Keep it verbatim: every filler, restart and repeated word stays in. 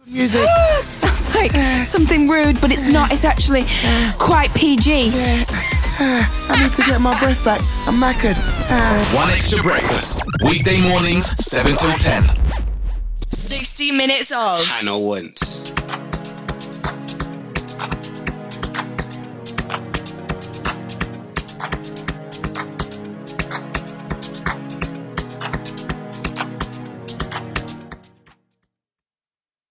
Music. Sounds like something rude, but it's not. It's actually quite P G. Yeah. I need to get my breath back. I'm knackered. One Extra Breakfast. Weekday mornings, seven till ten. sixty minutes of Hannah Wentz.